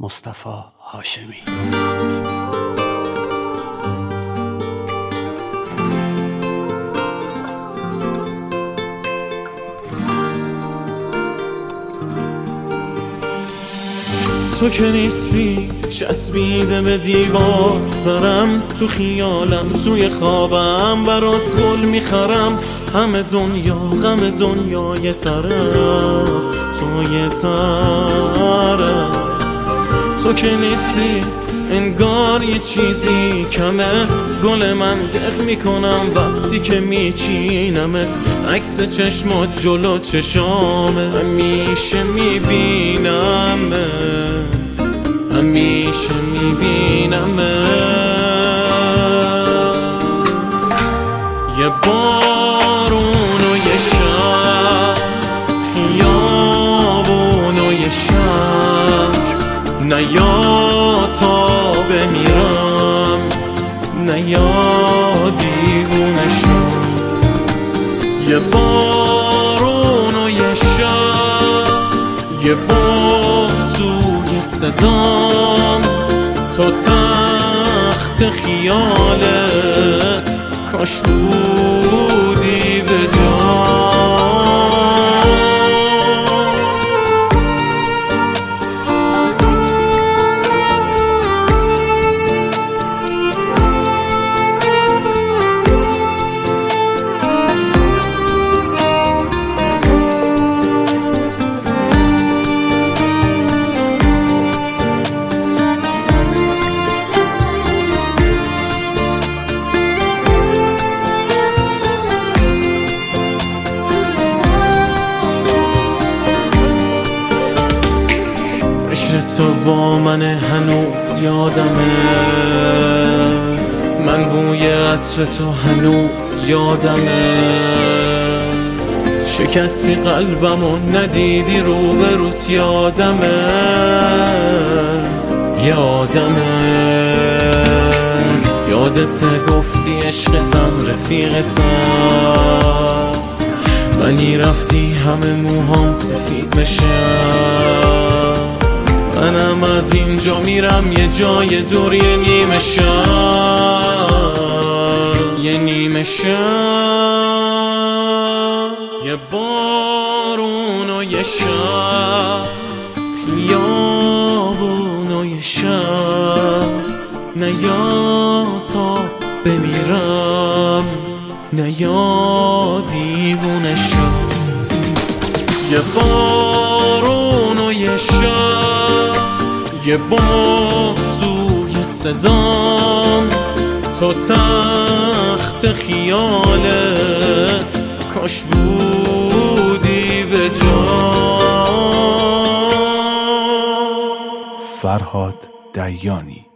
مصطفی هاشمی. تو که نیستی چسبیده به دیوار، سرم تو خیالم توی خوابم برات گل میخرم. همه دنیا غم دنیا یه طرف، تو یه طرف. تو که نیستی انگار یه چیزی کمه، گل من دق میکنم وقتی که میچینمت. عکس چشمات جلو چشامه، همیشه میبینمت، همیشه میبینمت. یه بارون و یه شب، خیابون و یه شهر، نیا تا بمیرم، نیا دیوونه شم. یه بارون و یه شب، یه بغض توی صدام، تو تخت خیالت کاش بودی به جان. تو با من هنوز یادمه، من بوی عطر تو هنوز یادمه. شکستی قلبمو ندیدی روبروت یادمه، یادمه. یادت گفتی عشقتم رفیقتم، ولی رفتی همه موهام سفید بشم. منم از اینجا میرم یه جای دور، یه نیمه شب، یه نیمه شب. یه بارون و یه شب، خیابون و یه شب، نیا تا بمیرم، نیا دیوونه شم. یه بارون و یه شب، یه بغض توی صدام، تو تخت خیالت کاش بودی به جان. فرهاد دیانی.